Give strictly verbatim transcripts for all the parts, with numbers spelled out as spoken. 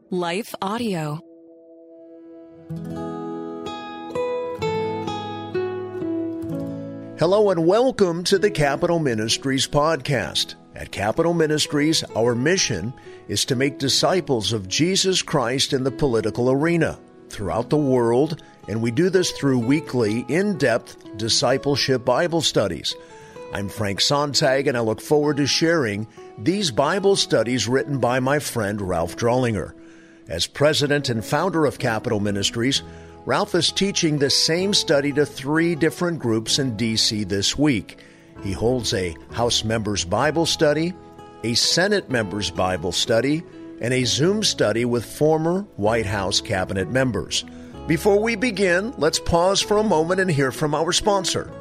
Life Audio. Hello and welcome to the Capital Ministries podcast. At Capital Ministries, our mission is to make disciples of Jesus Christ in the political arena throughout the world, and we do this through weekly, in-depth discipleship Bible studies. I'm Frank Sontag, and I look forward to sharing these Bible studies written by my friend Ralph Drollinger. As president and founder of Capital Ministries, Ralph is teaching the same study to three different groups in D C this week. He holds a House Members Bible Study, a Senate Members Bible Study, and a Zoom study with former White House cabinet members. Before we begin, let's pause for a moment and hear from our sponsor.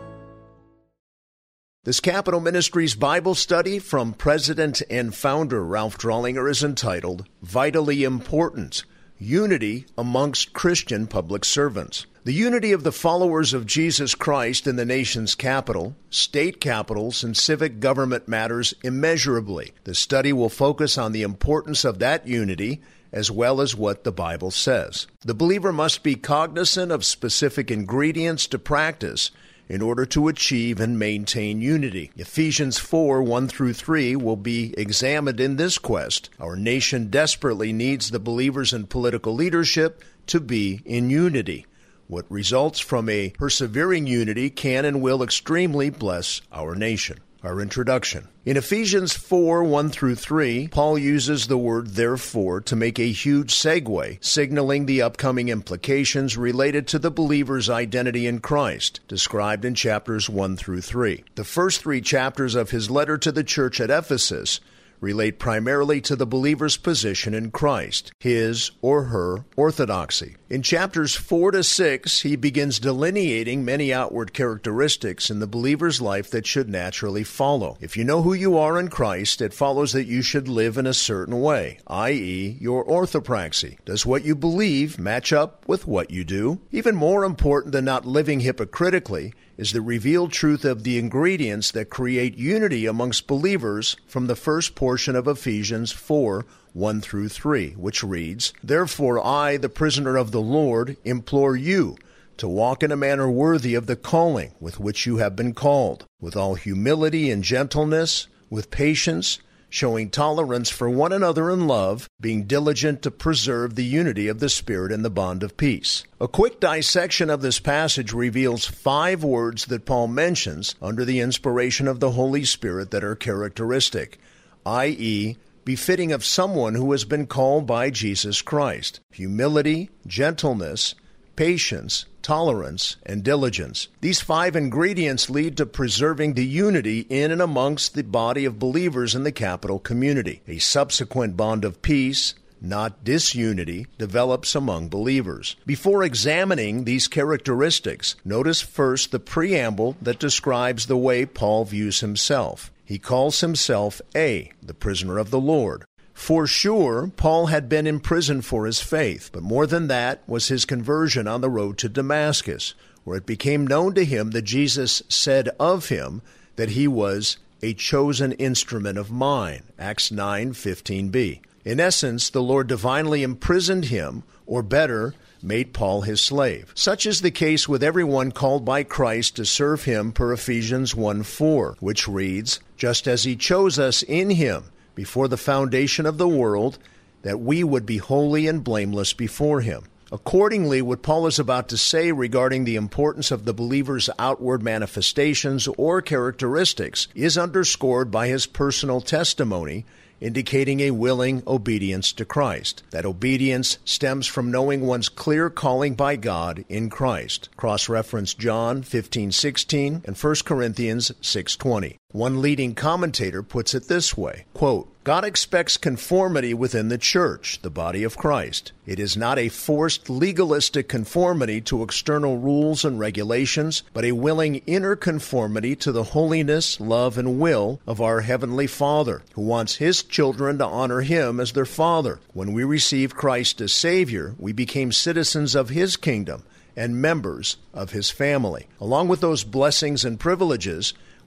This Capital Ministries Bible study from President and Founder Ralph Drollinger is entitled, Vitally Important, Unity Amongst Christian Public Servants. The unity of the followers of Jesus Christ in the nation's capital, state capitals, and civic government matters immeasurably. The study will focus on the importance of that unity as well as what the Bible says. The believer must be cognizant of specific ingredients to practice in order to achieve and maintain unity. Ephesians four, one through three will be examined in this quest. Our nation desperately needs the believers in political leadership to be in unity. What results from a persevering unity can and will extremely bless our nation. Our introduction. In Ephesians four, one through three, Paul uses the word therefore to make a huge segue, signaling the upcoming implications related to the believer's identity in Christ, described in chapters one through three. The first three chapters of his letter to the church at Ephesus relate primarily to the believer's position in Christ, his or her orthodoxy. In chapters four to six, he begins delineating many outward characteristics in the believer's life that should naturally follow. If you know who you are in Christ, it follows that you should live in a certain way, that is, your orthopraxy. Does what you believe match up with what you do? Even more important than not living hypocritically is the revealed truth of the ingredients that create unity amongst believers from the first portion of Ephesians four, one through three, which reads, Therefore I, the prisoner of the Lord, implore you to walk in a manner worthy of the calling with which you have been called, with all humility and gentleness, with patience, showing tolerance for one another in love, being diligent to preserve the unity of the Spirit in the bond of peace. A quick dissection of this passage reveals five words that Paul mentions under the inspiration of the Holy Spirit that are characteristic, that is, befitting of someone who has been called by Jesus Christ. Humility, gentleness, patience, tolerance, and diligence. These five ingredients lead to preserving the unity in and amongst the body of believers in the capital community. A subsequent bond of peace, not disunity, develops among believers. Before examining these characteristics, notice first the preamble that describes the way Paul views himself. He calls himself A, the prisoner of the Lord. For sure, Paul had been imprisoned for his faith, but more than that was his conversion on the road to Damascus, where it became known to him that Jesus said of him that he was a chosen instrument of mine, Acts nine fifteen b. In essence, the Lord divinely imprisoned him, or better, made Paul his slave. Such is the case with everyone called by Christ to serve him per Ephesians one four, which reads, Just as he chose us in him, before the foundation of the world, that we would be holy and blameless before him. Accordingly, what Paul is about to say regarding the importance of the believer's outward manifestations or characteristics is underscored by his personal testimony, indicating a willing obedience to Christ. That obedience stems from knowing one's clear calling by God in Christ. Cross-reference John fifteen sixteen and First Corinthians six twenty. One leading commentator puts it this way, quote, God expects conformity within the church, the body of Christ. It is not a forced legalistic conformity to external rules and regulations, but a willing inner conformity to the holiness, love, and will of our Heavenly Father, who wants His children to honor Him as their Father. When we received Christ as Savior, we became citizens of His kingdom and members of His family. Along with those blessings and privileges,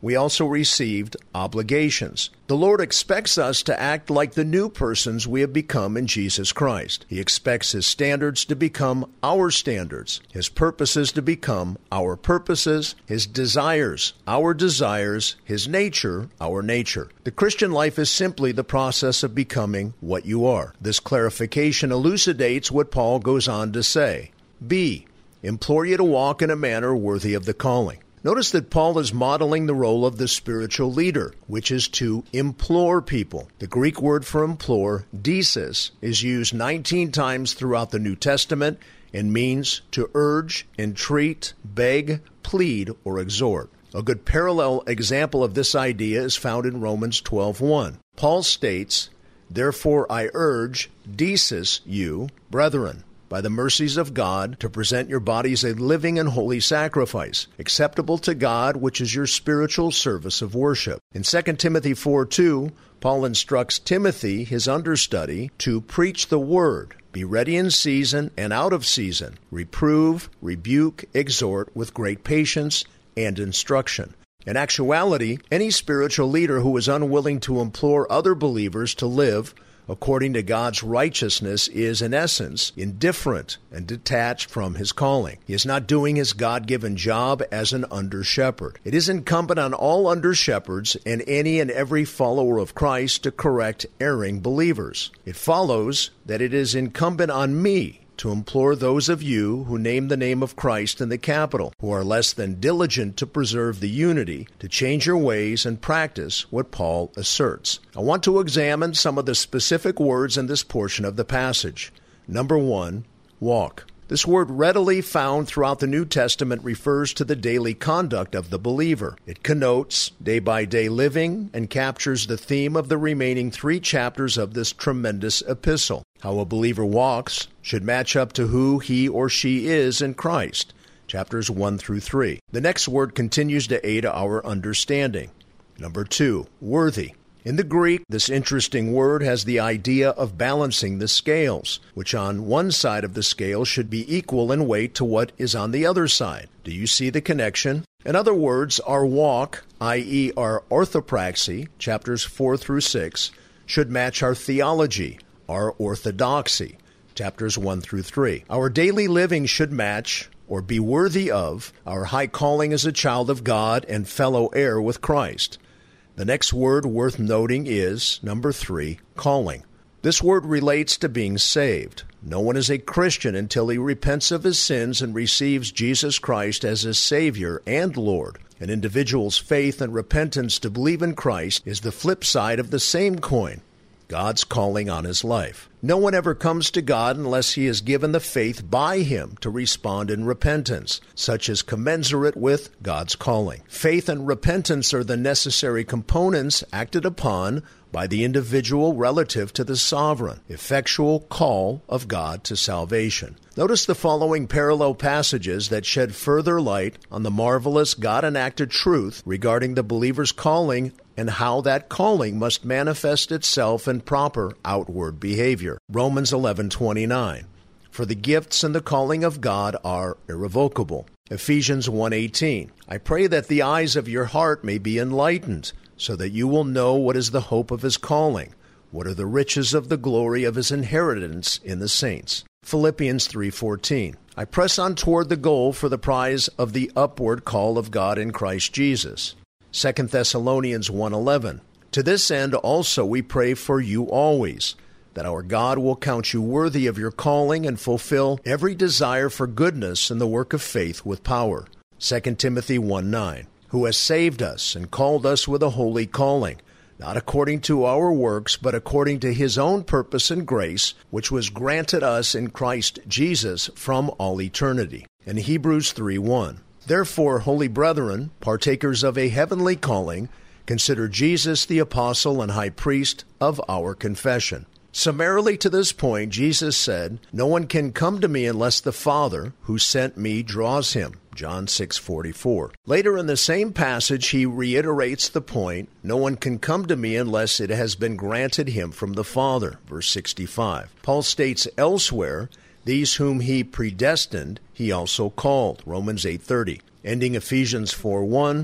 we also received obligations. The Lord expects us to act like the new persons we have become in Jesus Christ. He expects His standards to become our standards, His purposes to become our purposes, His desires our desires, His nature our nature. The Christian life is simply the process of becoming what you are. This clarification elucidates what Paul goes on to say. B. Implore you to walk in a manner worthy of the calling. Notice that Paul is modeling the role of the spiritual leader, which is to implore people. The Greek word for implore, desis, is used nineteen times throughout the New Testament and means to urge, entreat, beg, plead, or exhort. A good parallel example of this idea is found in Romans twelve one. Paul states, "Therefore I urge, desis you, brethren, by the mercies of God, to present your bodies a living and holy sacrifice, acceptable to God, which is your spiritual service of worship." In Second Timothy four two, Paul instructs Timothy, his understudy, to preach the word, be ready in season and out of season, reprove, rebuke, exhort with great patience and instruction. In actuality, any spiritual leader who is unwilling to implore other believers to live according to God's righteousness is, in essence, indifferent and detached from his calling. He is not doing his God-given job as an under-shepherd. It is incumbent on all under-shepherds and any and every follower of Christ to correct erring believers. It follows that it is incumbent on me to implore those of you who name the name of Christ in the capital, who are less than diligent to preserve the unity, to change your ways and practice what Paul asserts. I want to examine some of the specific words in this portion of the passage. Number one, walk. This word, readily found throughout the New Testament, refers to the daily conduct of the believer. It connotes day-by-day living and captures the theme of the remaining three chapters of this tremendous epistle. How a believer walks should match up to who he or she is in Christ, chapters one through three. The next word continues to aid our understanding. Number two, worthy. In the Greek, this interesting word has the idea of balancing the scales, which on one side of the scale should be equal in weight to what is on the other side. Do you see the connection? In other words, our walk, that is our orthopraxy, chapters four through six, should match our theology, our orthodoxy, chapters one through three. Our daily living should match or be worthy of our high calling as a child of God and fellow heir with Christ. The next word worth noting is, number three, calling. This word relates to being saved. No one is a Christian until he repents of his sins and receives Jesus Christ as his Savior and Lord. An individual's faith and repentance to believe in Christ is the flip side of the same coin, God's calling on his life. No one ever comes to God unless he is given the faith by him to respond in repentance, such as commensurate with God's calling. Faith and repentance are the necessary components acted upon by the individual relative to the sovereign, effectual call of God to salvation. Notice the following parallel passages that shed further light on the marvelous God-enacted truth regarding the believer's calling and how that calling must manifest itself in proper outward behavior. Romans eleven twenty-nine. For the gifts and the calling of God are irrevocable. Ephesians one eighteen. I pray that the eyes of your heart may be enlightened, so that you will know what is the hope of his calling, what are the riches of the glory of his inheritance in the saints. Philippians three fourteen. I press on toward the goal for the prize of the upward call of God in Christ Jesus. Second Thessalonians one eleven. To this end also we pray for you always, that our God will count you worthy of your calling and fulfill every desire for goodness in the work of faith with power. Second Timothy one nine. Who has saved us and called us with a holy calling, not according to our works, but according to his own purpose and grace, which was granted us in Christ Jesus from all eternity. In Hebrews three one. Therefore, holy brethren, partakers of a heavenly calling, consider Jesus the apostle and high priest of our confession. Summarily to this point, Jesus said, no one can come to me unless the Father who sent me draws him. John six forty-four. Later in the same passage, he reiterates the point, no one can come to me unless it has been granted him from the Father. Verse sixty-five. Paul states elsewhere, these whom he predestined, he also called. Romans eight thirty. Ending Ephesians four one,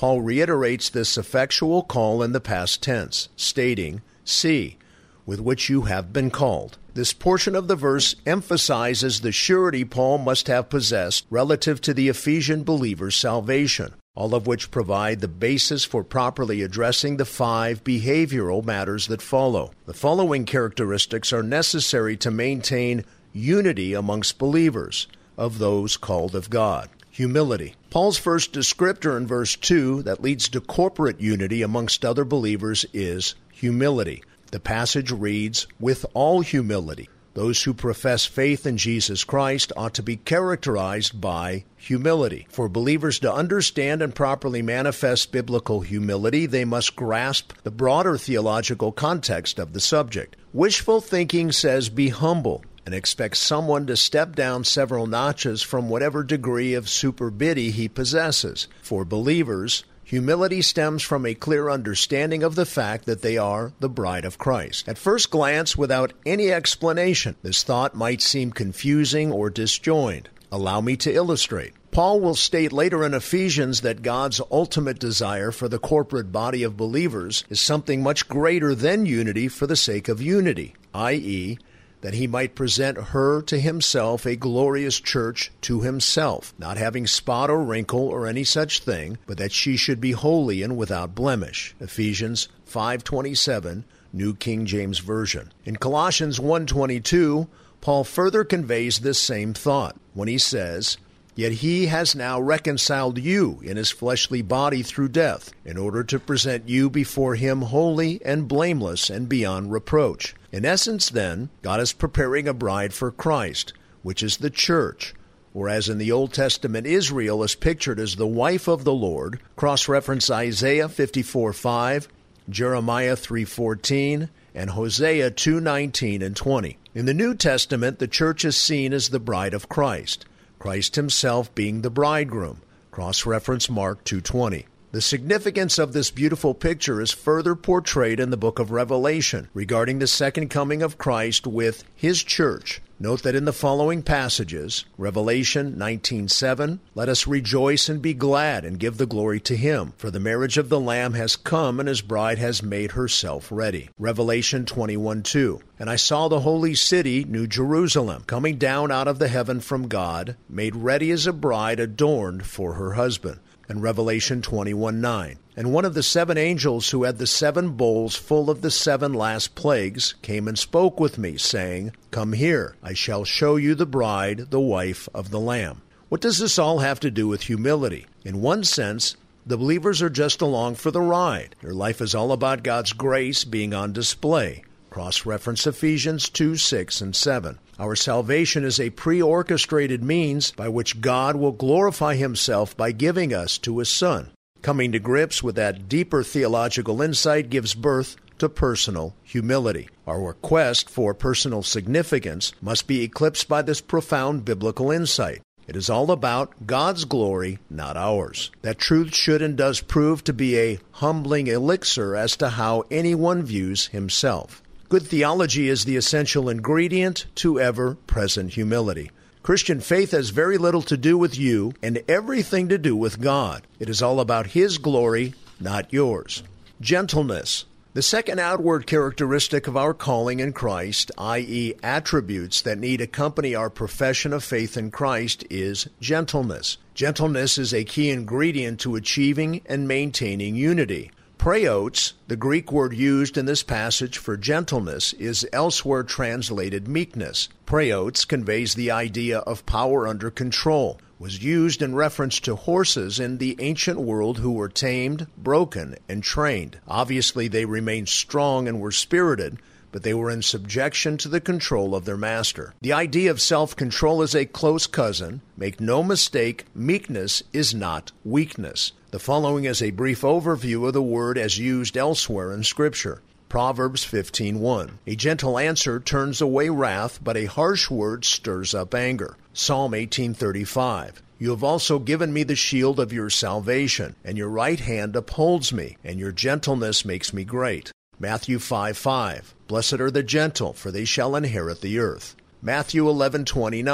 Paul reiterates this effectual call in the past tense, stating, "See, with which you have been called." This portion of the verse emphasizes the surety Paul must have possessed relative to the Ephesian believers' salvation, all of which provide the basis for properly addressing the five behavioral matters that follow. The following characteristics are necessary to maintain unity amongst believers, of those called of God. Humility. Paul's first descriptor in verse two that leads to corporate unity amongst other believers is humility. The passage reads, "with all humility." Those who profess faith in Jesus Christ ought to be characterized by humility. For believers to understand and properly manifest biblical humility, they must grasp the broader theological context of the subject. Wishful thinking says be humble and expect someone to step down several notches from whatever degree of superbity he possesses. For believers, humility stems from a clear understanding of the fact that they are the bride of Christ. At first glance, without any explanation, this thought might seem confusing or disjoined. Allow me to illustrate. Paul will state later in Ephesians that God's ultimate desire for the corporate body of believers is something much greater than unity for the sake of unity, that is, that he might present her to himself, a glorious church to himself, not having spot or wrinkle or any such thing, but that she should be holy and without blemish. Ephesians five twenty-seven, New King James Version. In Colossians one twenty-two, Paul further conveys this same thought when he says, "Yet he has now reconciled you in his fleshly body through death, in order to present you before him holy and blameless and beyond reproach." In essence, then, God is preparing a bride for Christ, which is the church, whereas in the Old Testament Israel is pictured as the wife of the Lord. Cross-reference Isaiah fifty-four five, Jeremiah three fourteen, and Hosea two nineteen and twenty. In the New Testament, the church is seen as the bride of Christ, Christ himself being the bridegroom. Cross-reference Mark two twenty. The significance of this beautiful picture is further portrayed in the book of Revelation regarding the second coming of Christ with his church. Note that in the following passages, Revelation nineteen seven, "Let us rejoice and be glad and give the glory to him, for the marriage of the Lamb has come and his bride has made herself ready." Revelation twenty-one two, "And I saw the holy city, New Jerusalem, coming down out of the heaven from God, made ready as a bride adorned for her husband." And Revelation twenty-one nine, "And one of the seven angels who had the seven bowls full of the seven last plagues came and spoke with me, saying, 'Come here, I shall show you the bride, the wife of the Lamb.'" What does this all have to do with humility? In one sense, the believers are just along for the ride. Their life is all about God's grace being on display. Cross-reference Ephesians two six and seven. Our salvation is a pre-orchestrated means by which God will glorify himself by giving us to his Son. Coming to grips with that deeper theological insight gives birth to personal humility. Our quest for personal significance must be eclipsed by this profound biblical insight. It is all about God's glory, not ours. That truth should and does prove to be a humbling elixir as to how anyone views himself. Good theology is the essential ingredient to ever-present humility. Christian faith has very little to do with you and everything to do with God. It is all about his glory, not yours. Gentleness. The second outward characteristic of our calling in Christ, that is attributes that need accompany our profession of faith in Christ, is gentleness. Gentleness is a key ingredient to achieving and maintaining unity. Praeotes, the Greek word used in this passage for gentleness, is elsewhere translated meekness. Praeotes conveys the idea of power under control, was used in reference to horses in the ancient world who were tamed, broken, and trained. Obviously, they remained strong and were spirited, but they were in subjection to the control of their master. The idea of self-control is a close cousin. Make no mistake, meekness is not weakness. The following is a brief overview of the word as used elsewhere in Scripture. Proverbs fifteen one. A gentle answer turns away wrath, but a harsh word stirs up anger. Psalm eighteen thirty-five. You have also given me the shield of your salvation, and your right hand upholds me, and your gentleness makes me great. Matthew five five. Blessed are the gentle, for they shall inherit the earth. Matthew eleven twenty-nine.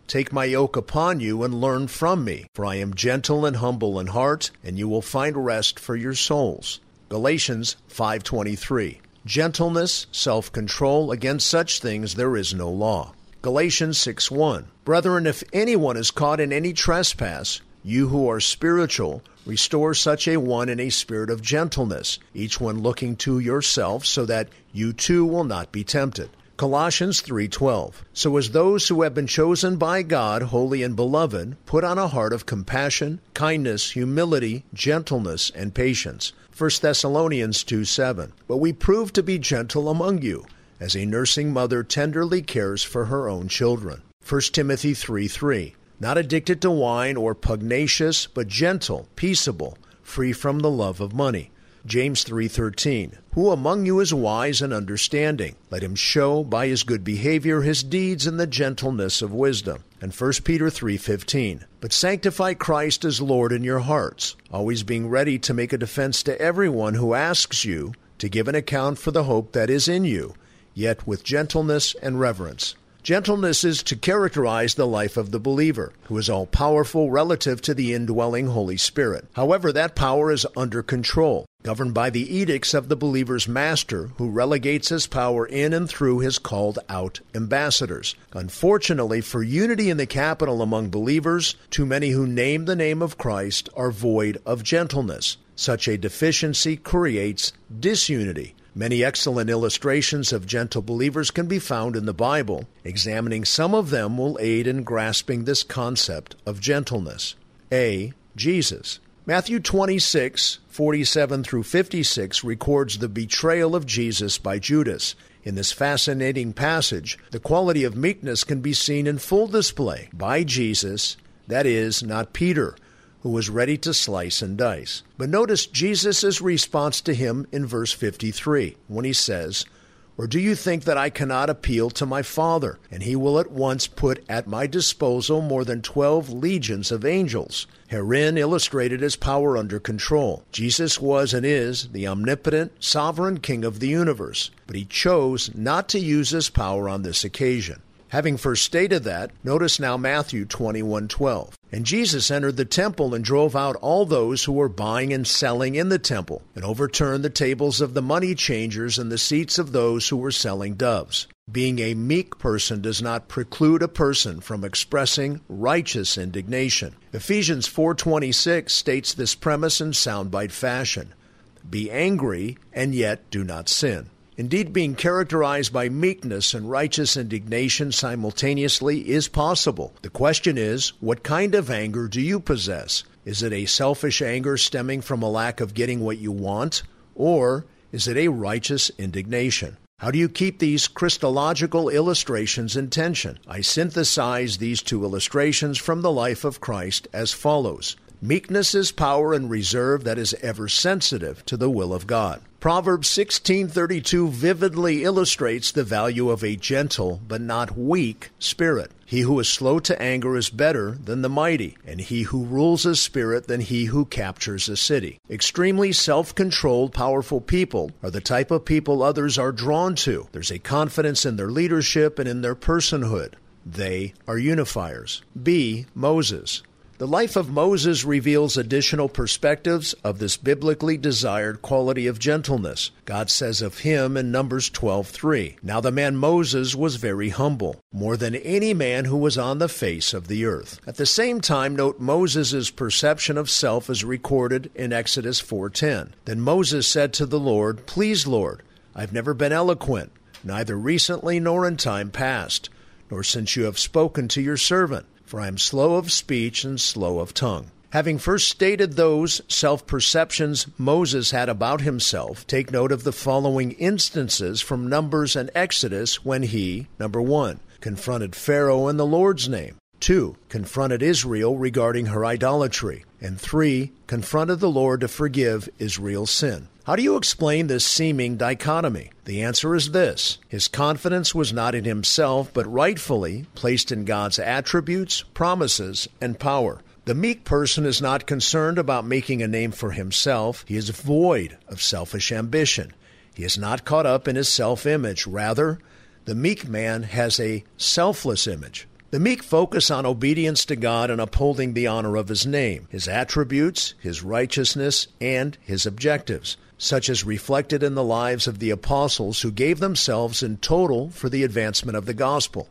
Take my yoke upon you and learn from me, for I am gentle and humble in heart, and you will find rest for your souls. Galatians five twenty-three. Gentleness, self-control, against such things there is no law. Galatians six one. Brethren, if anyone is caught in any trespass, you who are spiritual, restore such a one in a spirit of gentleness, each one looking to yourself, so that you too will not be tempted. Colossians three twelve. So as those who have been chosen by God, holy and beloved, put on a heart of compassion, kindness, humility, gentleness, and patience. First Thessalonians two seven. But we prove to be gentle among you, as a nursing mother tenderly cares for her own children. First Timothy three three. Not addicted to wine or pugnacious, but gentle, peaceable, free from the love of money. James three thirteen. Who among you is wise and understanding? Let him show by his good behavior his deeds in the gentleness of wisdom. And First Peter three fifteen. But sanctify Christ as Lord in your hearts, always being ready to make a defense to everyone who asks you to give an account for the hope that is in you, yet with gentleness and reverence. Gentleness is to characterize the life of the believer, who is all-powerful relative to the indwelling Holy Spirit. However, that power is under control, governed by the edicts of the believer's master, who relegates his power in and through his called-out ambassadors. Unfortunately, for unity in the capital among believers, too many who name the name of Christ are void of gentleness. Such a deficiency creates disunity. Many excellent illustrations of gentle believers can be found in the Bible. Examining some of them will aid in grasping this concept of gentleness. A. Jesus. Matthew twenty-six, forty-seven through fifty-six records the betrayal of Jesus by Judas. In this fascinating passage, the quality of meekness can be seen in full display by Jesus, that is, not Peter, who was ready to slice and dice. But notice Jesus' response to him in verse fifty-three, when he says, Or do you think that I cannot appeal to my Father, and he will at once put at my disposal more than twelve legions of angels? Herein illustrated his power under control. Jesus was and is the omnipotent, sovereign King of the universe, but he chose not to use his power on this occasion. Having first stated that, notice now Matthew twenty-one twelve. And Jesus entered the temple and drove out all those who were buying and selling in the temple, and overturned the tables of the money changers and the seats of those who were selling doves. Being a meek person does not preclude a person from expressing righteous indignation. Ephesians four twenty-six states this premise in soundbite fashion. Be angry, and yet do not sin. Indeed, being characterized by meekness and righteous indignation simultaneously is possible. The question is, what kind of anger do you possess? Is it a selfish anger stemming from a lack of getting what you want? Or is it a righteous indignation? How do you keep these Christological illustrations in tension? I synthesize these two illustrations from the life of Christ as follows. Meekness is power and reserve that is ever sensitive to the will of God. Proverbs sixteen thirty-two vividly illustrates the value of a gentle but not weak spirit. He who is slow to anger is better than the mighty, and he who rules his spirit than he who captures a city. Extremely self-controlled, powerful people are the type of people others are drawn to. There's a confidence in their leadership and in their personhood. They are unifiers. B. Moses. The life of Moses reveals additional perspectives of this biblically desired quality of gentleness. God says of him in Numbers twelve three, Now the man Moses was very humble, more than any man who was on the face of the earth. At the same time, note Moses' perception of self is recorded in Exodus four ten. Then Moses said to the Lord, Please, Lord, I've never been eloquent, neither recently nor in time past, nor since you have spoken to your servant. For I am slow of speech and slow of tongue. Having first stated those self-perceptions Moses had about himself, take note of the following instances from Numbers and Exodus when he, number one, confronted Pharaoh in the Lord's name, two, confronted Israel regarding her idolatry, and three, confronted the Lord to forgive Israel's sin. How do you explain this seeming dichotomy? The answer is this. His confidence was not in himself, but rightfully placed in God's attributes, promises, and power. The meek person is not concerned about making a name for himself. He is void of selfish ambition. He is not caught up in his self-image. Rather, the meek man has a selfless image. The meek focus on obedience to God and upholding the honor of His name, His attributes, His righteousness, and His objectives, such as reflected in the lives of the apostles who gave themselves in total for the advancement of the gospel.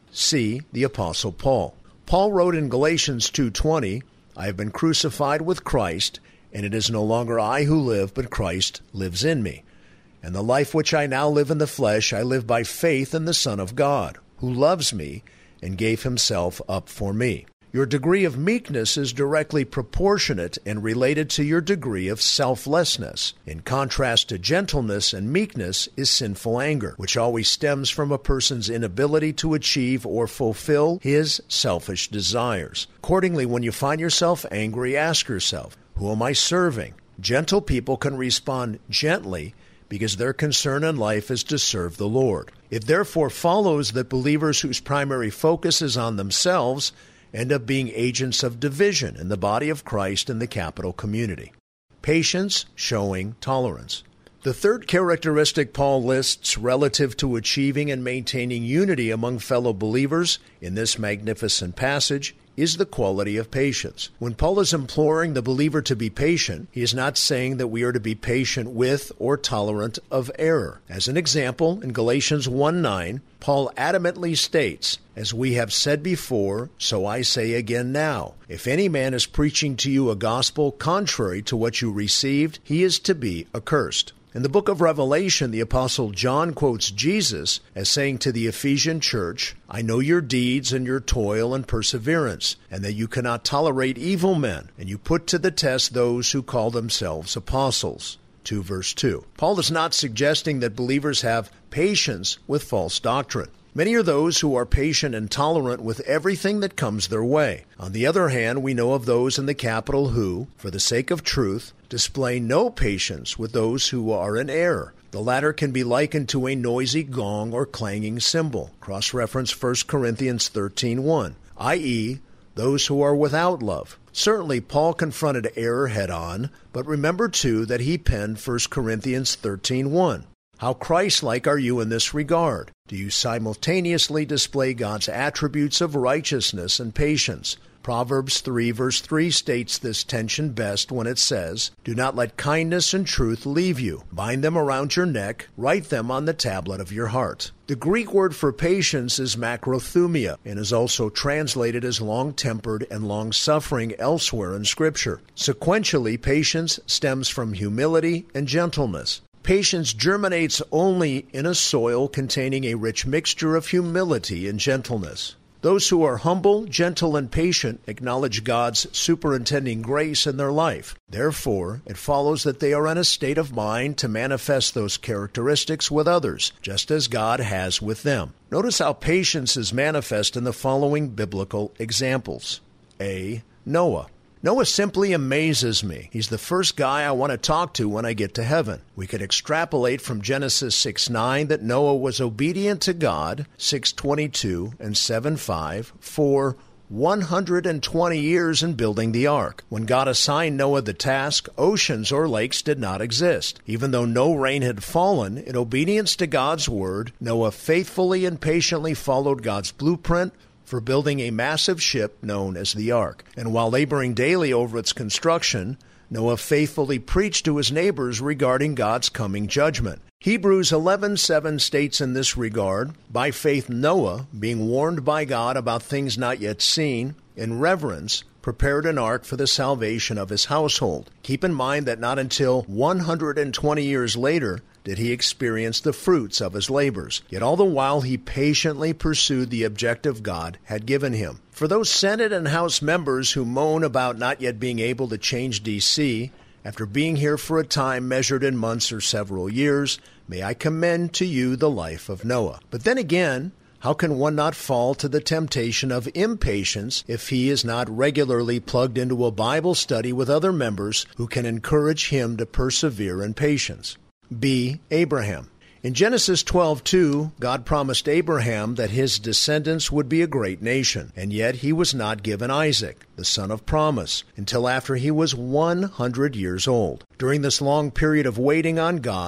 See the Apostle Paul. Paul wrote in Galatians two twenty, "I have been crucified with Christ, and it is no longer I who live, but Christ lives in me. And the life which I now live in the flesh, I live by faith in the Son of God, who loves me and gave Himself up for me." Your degree of meekness is directly proportionate and related to your degree of selflessness. In contrast to gentleness and meekness is sinful anger, which always stems from a person's inability to achieve or fulfill his selfish desires. Accordingly, when you find yourself angry, ask yourself, who am I serving? Gentle people can respond gently because their concern in life is to serve the Lord. It therefore follows that believers whose primary focus is on themselves end up being agents of division in the body of Christ and the capital community. Patience, showing tolerance. The third characteristic Paul lists relative to achieving and maintaining unity among fellow believers in this magnificent passage is the quality of patience. When Paul is imploring the believer to be patient, he is not saying that we are to be patient with or tolerant of error. As an example, in Galatians one nine, Paul adamantly states, "As we have said before, so I say again now, if any man is preaching to you a gospel contrary to what you received, he is to be accursed." In the book of Revelation, the Apostle John quotes Jesus as saying to the Ephesian church, "I know your deeds and your toil and perseverance, and that you cannot tolerate evil men, and you put to the test those who call themselves apostles." two verse two. Paul is not suggesting that believers have patience with false doctrine. Many are those who are patient and tolerant with everything that comes their way. On the other hand, we know of those in the capital who, for the sake of truth, display no patience with those who are in error. The latter can be likened to a noisy gong or clanging cymbal. Cross-reference First Corinthians thirteen one, that is, those who are without love. Certainly, Paul confronted error head-on, but remember, too, that he penned First Corinthians thirteen one. How Christ-like are you in this regard? Do you simultaneously display God's attributes of righteousness and patience? Proverbs three verse three states this tension best when it says, "Do not let kindness and truth leave you. Bind them around your neck. Write them on the tablet of your heart." The Greek word for patience is macrothumia and is also translated as long-tempered and long-suffering elsewhere in Scripture. Sequentially, patience stems from humility and gentleness. Patience germinates only in a soil containing a rich mixture of humility and gentleness. Those who are humble, gentle, and patient acknowledge God's superintending grace in their life. Therefore, it follows that they are in a state of mind to manifest those characteristics with others, just as God has with them. Notice how patience is manifest in the following biblical examples. A. Noah. Noah simply amazes me. He's the first guy I want to talk to when I get to heaven. We could extrapolate from Genesis six nine that Noah was obedient to God, six twenty-two and seven five, for one hundred twenty years in building the ark. When God assigned Noah the task, oceans or lakes did not exist. Even though no rain had fallen, in obedience to God's word, Noah faithfully and patiently followed God's blueprint for building a massive ship known as the ark. And while laboring daily over its construction, Noah faithfully preached to his neighbors regarding God's coming judgment. Hebrews eleven seven states in this regard, "By faith Noah, being warned by God about things not yet seen, in reverence, prepared an ark for the salvation of his household." Keep in mind that not until one hundred twenty years later did he experience the fruits of his labors. Yet all the while he patiently pursued the objective God had given him. For those Senate and House members who moan about not yet being able to change D C after being here for a time measured in months or several years, may I commend to you the life of Noah. But then again, how can one not fall to the temptation of impatience if he is not regularly plugged into a Bible study with other members who can encourage him to persevere in patience? B. Abraham. In Genesis twelve two, God promised Abraham that his descendants would be a great nation, and yet he was not given Isaac, the son of promise, until after he was one hundred years old. During this long period of waiting on God,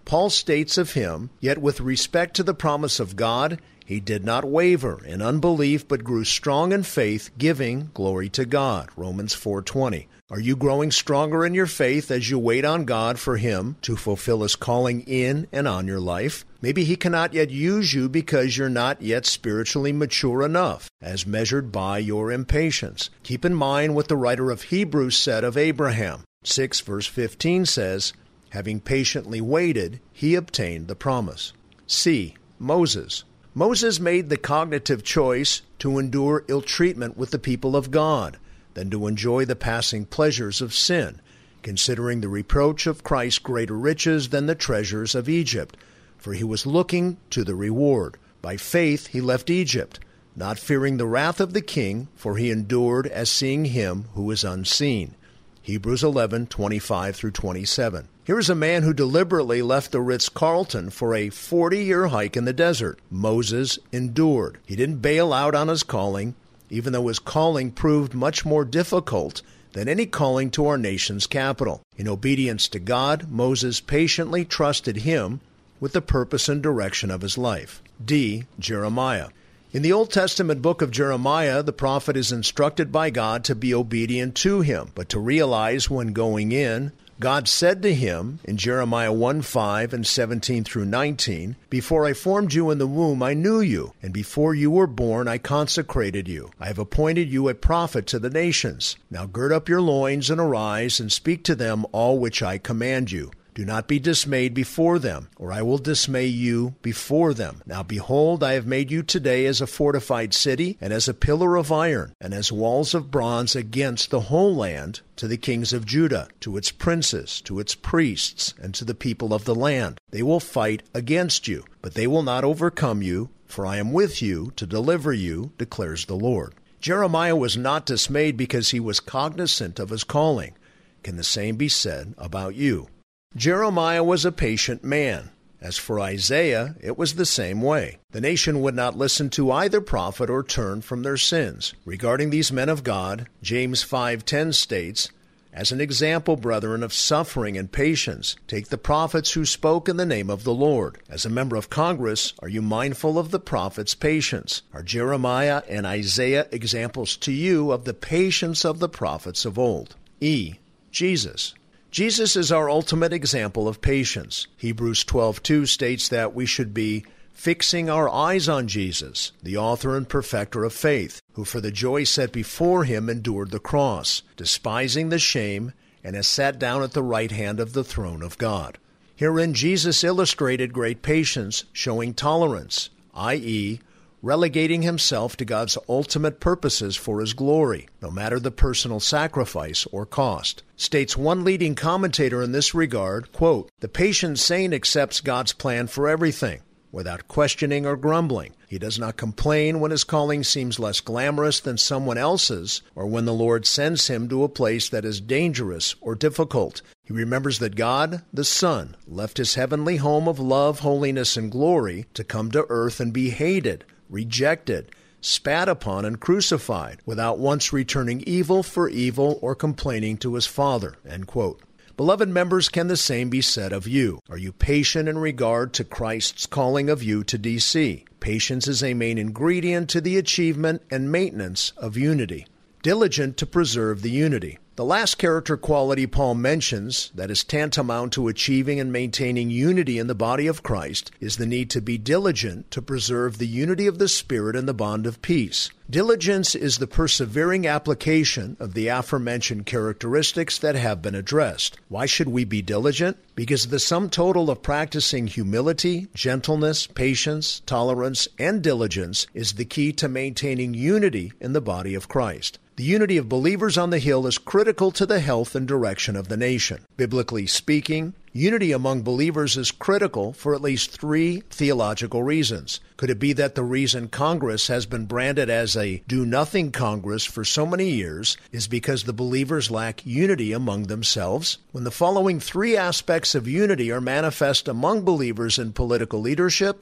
Paul states of him, "Yet with respect to the promise of God, he did not waver in unbelief, but grew strong in faith, giving glory to God." Romans four twenty. Are you growing stronger in your faith as you wait on God for Him to fulfill His calling in and on your life? Maybe He cannot yet use you because you're not yet spiritually mature enough, as measured by your impatience. Keep in mind what the writer of Hebrews said of Abraham. six verse fifteen says, "Having patiently waited, he obtained the promise." C. Moses. Moses made the cognitive choice to endure ill treatment with the people of God than to enjoy the passing pleasures of sin, considering the reproach of Christ greater riches than the treasures of Egypt, for he was looking to the reward. By faith he left Egypt, not fearing the wrath of the king, for he endured as seeing him who is unseen. Hebrews eleven twenty-five through twenty-seven. Here is a man who deliberately left the Ritz-Carlton for a forty-year hike in the desert. Moses endured. He didn't bail out on his calling, even though his calling proved much more difficult than any calling to our nation's capital. In obedience to God, Moses patiently trusted Him with the purpose and direction of his life. D. Jeremiah. In the Old Testament book of Jeremiah, the prophet is instructed by God to be obedient to Him, but to realize when going in, God said to him in Jeremiah one five and seventeen through nineteen, "Before I formed you in the womb, I knew you, and before you were born, I consecrated you. I have appointed you a prophet to the nations. Now gird up your loins and arise and speak to them all which I command you. Do not be dismayed before them, or I will dismay you before them. Now behold, I have made you today as a fortified city, and as a pillar of iron, and as walls of bronze against the whole land, to the kings of Judah, to its princes, to its priests, and to the people of the land. They will fight against you, but they will not overcome you, for I am with you to deliver you, declares the Lord." Jeremiah was not dismayed because he was cognizant of his calling. Can the same be said about you? Jeremiah was a patient man. As for Isaiah, it was the same way. The nation would not listen to either prophet or turn from their sins. Regarding these men of God, James five ten states, "As an example, brethren, of suffering and patience, take the prophets who spoke in the name of the Lord. As a member of Congress, are you mindful of the prophets' patience? Are Jeremiah and Isaiah examples to you of the patience of the prophets of old?" E. Jesus. Jesus is our ultimate example of patience. Hebrews twelve two states that we should be fixing our eyes on Jesus, the author and perfecter of faith, who for the joy set before him endured the cross, despising the shame, and has sat down at the right hand of the throne of God. Herein Jesus illustrated great patience, showing tolerance, that is, relegating himself to God's ultimate purposes for his glory, no matter the personal sacrifice or cost. States one leading commentator in this regard, quote, "The patient saint accepts God's plan for everything, without questioning or grumbling. He does not complain when his calling seems less glamorous than someone else's, or when the Lord sends him to a place that is dangerous or difficult. He remembers that God, the Son, left his heavenly home of love, holiness, and glory to come to earth and be hated, rejected, spat upon, and crucified, without once returning evil for evil or complaining to his Father." End quote. Beloved members, can the same be said of you? Are you patient in regard to Christ's calling of you to D C? Patience is a main ingredient to the achievement and maintenance of unity. Diligent to preserve the unity. The last character quality Paul mentions that is tantamount to achieving and maintaining unity in the body of Christ is the need to be diligent to preserve the unity of the Spirit and the bond of peace. Diligence is the persevering application of the aforementioned characteristics that have been addressed. Why should we be diligent? Because the sum total of practicing humility, gentleness, patience, tolerance, and diligence is the key to maintaining unity in the body of Christ. The unity of believers on the hill is critical to the health and direction of the nation. Biblically speaking, unity among believers is critical for at least three theological reasons. Could it be that the reason Congress has been branded as a do-nothing Congress for so many years is because the believers lack unity among themselves? When the following three aspects of unity are manifest among believers in political leadership,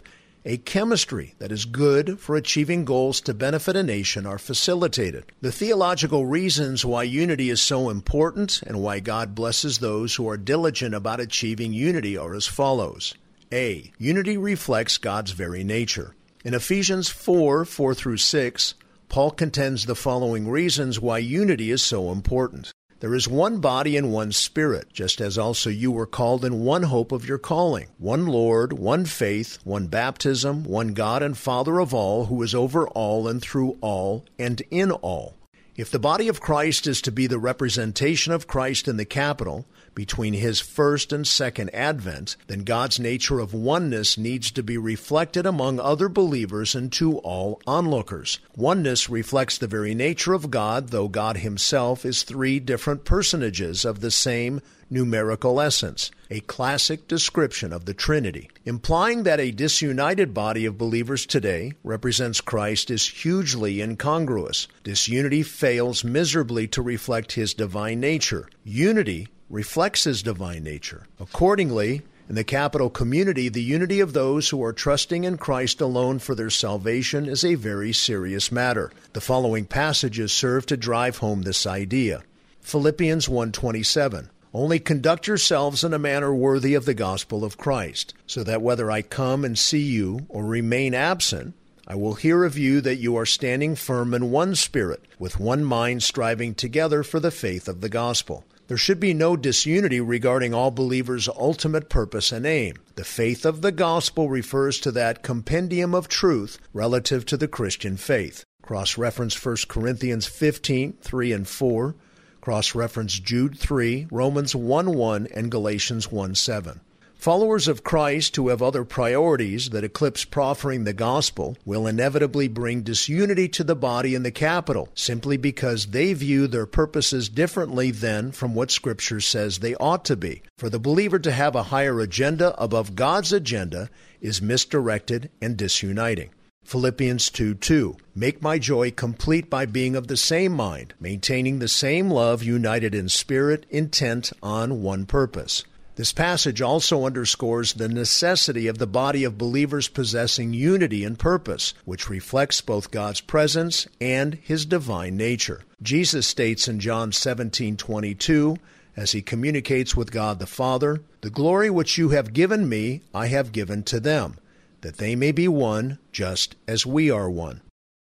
a chemistry that is good for achieving goals to benefit a nation are facilitated. The theological reasons why unity is so important and why God blesses those who are diligent about achieving unity are as follows. A. Unity reflects God's very nature. In Ephesians four, four through six, Paul contends the following reasons why unity is so important. There is one body and one Spirit, just as also you were called in one hope of your calling, one Lord, one faith, one baptism, one God and Father of all, who is over all and through all and in all. If the body of Christ is to be the representation of Christ in the capital, between his first and second advent, then God's nature of oneness needs to be reflected among other believers and to all onlookers. Oneness reflects the very nature of God, though God himself is three different personages of the same numerical essence, a classic description of the Trinity. Implying that a disunited body of believers today represents Christ is hugely incongruous. Disunity fails miserably to reflect his divine nature. Unity reflects his divine nature. Accordingly, in the capital community, the unity of those who are trusting in Christ alone for their salvation is a very serious matter. The following passages serve to drive home this idea. Philippians one twenty-seven. Only conduct yourselves in a manner worthy of the gospel of Christ, so that whether I come and see you or remain absent, I will hear of you that you are standing firm in one spirit, with one mind striving together for the faith of the gospel. There should be no disunity regarding all believers' ultimate purpose and aim. The faith of the gospel refers to that compendium of truth relative to the Christian faith. Cross-reference First Corinthians fifteen, three and four. Cross-reference Jude three, Romans one one, and Galatians one seven. Followers of Christ who have other priorities that eclipse proffering the gospel will inevitably bring disunity to the body in the capital, simply because they view their purposes differently than from what Scripture says they ought to be. For the believer to have a higher agenda above God's agenda is misdirected and disuniting. Philippians two two. Make my joy complete by being of the same mind, maintaining the same love, united in spirit, intent on one purpose. This passage also underscores the necessity of the body of believers possessing unity in purpose, which reflects both God's presence and his divine nature. Jesus states in John seventeen twenty-two, as he communicates with God the Father, "The glory which you have given me, I have given to them, that they may be one, just as we are one."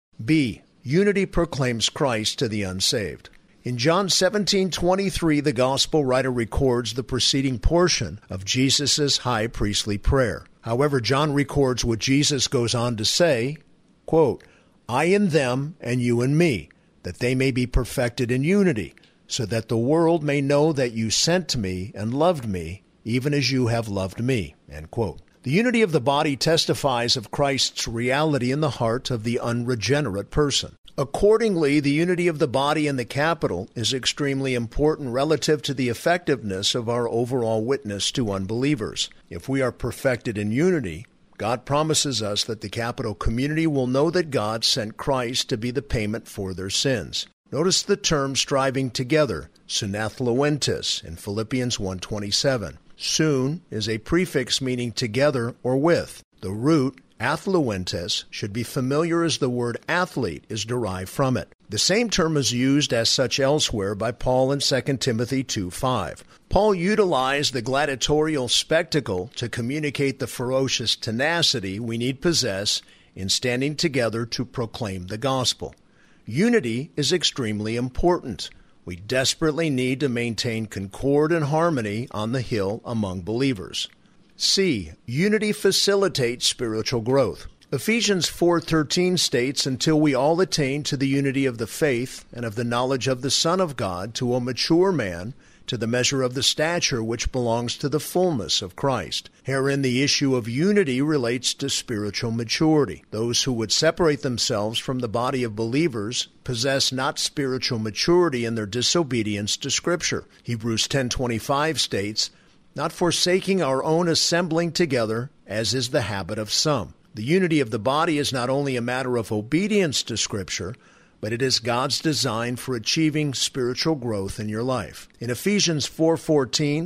B. Unity proclaims Christ to the unsaved. In John seventeen twenty-three, the Gospel writer records the preceding portion of Jesus' high priestly prayer. However, John records what Jesus goes on to say, quote, "I in them and you in me, that they may be perfected in unity, so that the world may know that you sent me and loved me, even as you have loved me." End quote. The unity of the body testifies of Christ's reality in the heart of the unregenerate person. Accordingly, the unity of the body in the capital is extremely important relative to the effectiveness of our overall witness to unbelievers. If we are perfected in unity, God promises us that the capital community will know that God sent Christ to be the payment for their sins. Notice the term striving together, sunathluentis, in Philippians one twenty-seven. Soon is a prefix meaning together or with. The root, athluentes, should be familiar as the word athlete is derived from it. The same term is used as such elsewhere by Paul in Second Timothy two five. Paul utilized the gladiatorial spectacle to communicate the ferocious tenacity we need possess in standing together to proclaim the gospel. Unity is extremely important. We desperately need to maintain concord and harmony on the hill among believers. C. Unity facilitates spiritual growth. Ephesians four thirteen states, "Until we all attain to the unity of the faith and of the knowledge of the Son of God, to a mature man, to the measure of the stature which belongs to the fullness of Christ." Herein the issue of unity relates to spiritual maturity. Those who would separate themselves from the body of believers possess not spiritual maturity in their disobedience to Scripture. Hebrews ten twenty-five states, "Not forsaking our own assembling together, as is the habit of some." The unity of the body is not only a matter of obedience to Scripture, but it is God's design for achieving spiritual growth in your life. In Ephesians four fourteen,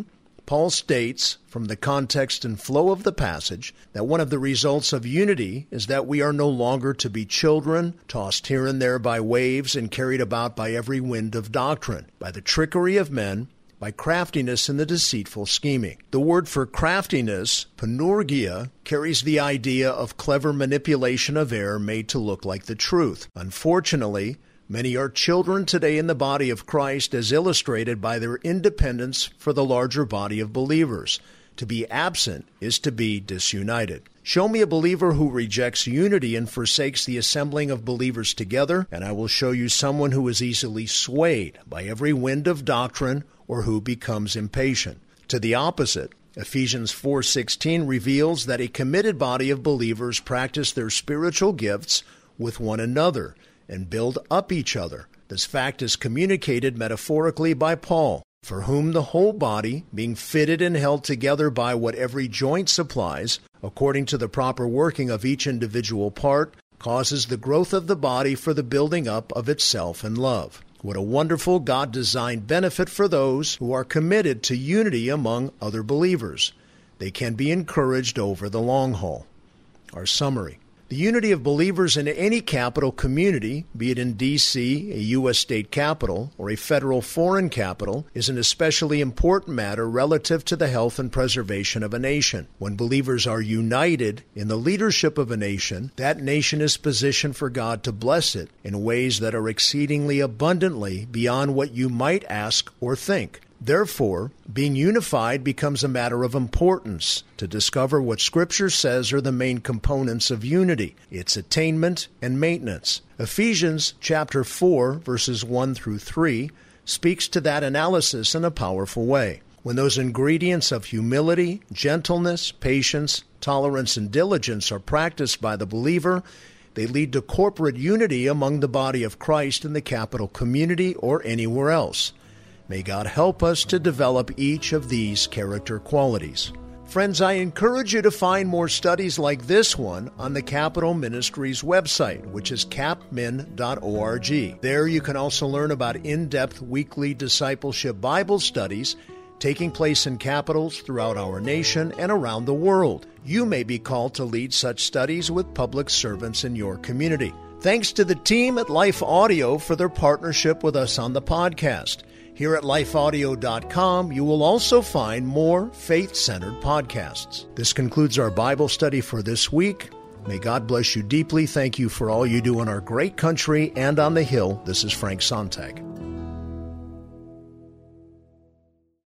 Paul states, from the context and flow of the passage, that one of the results of unity is that we are no longer to be children, tossed here and there by waves and carried about by every wind of doctrine, by the trickery of men, by craftiness in the deceitful scheming. The word for craftiness, panurgia, carries the idea of clever manipulation of error made to look like the truth. Unfortunately, many are children today in the body of Christ, as illustrated by their independence for the larger body of believers. To be absent is to be disunited. Show me a believer who rejects unity and forsakes the assembling of believers together, and I will show you someone who is easily swayed by every wind of doctrine or who becomes impatient. To the opposite, Ephesians four sixteen reveals that a committed body of believers practice their spiritual gifts with one another and build up each other. This fact is communicated metaphorically by Paul, for whom the whole body, being fitted and held together by what every joint supplies, according to the proper working of each individual part, causes the growth of the body for the building up of itself in love. What a wonderful God-designed benefit for those who are committed to unity among other believers. They can be encouraged over the long haul. Our summary. The unity of believers in any capital community, be it in D C, a U S state capital, or a federal foreign capital, is an especially important matter relative to the health and preservation of a nation. When believers are united in the leadership of a nation, that nation is positioned for God to bless it in ways that are exceedingly abundantly beyond what you might ask or think. Therefore, being unified becomes a matter of importance to discover what Scripture says are the main components of unity, its attainment and maintenance. Ephesians chapter four, verses one through three, speaks to that analysis in a powerful way. When those ingredients of humility, gentleness, patience, tolerance, and diligence are practiced by the believer, they lead to corporate unity among the body of Christ in the capital community or anywhere else. May God help us to develop each of these character qualities. Friends, I encourage you to find more studies like this one on the Capital Ministries website, which is capmin dot org. There you can also learn about in-depth weekly discipleship Bible studies taking place in capitals throughout our nation and around the world. You may be called to lead such studies with public servants in your community. Thanks to the team at Life Audio for their partnership with us on the podcast. Here at life audio dot com, you will also find more faith-centered podcasts. This concludes our Bible study for this week. May God bless you deeply. Thank you for all you do in our great country and on the Hill. This is Frank Sontag.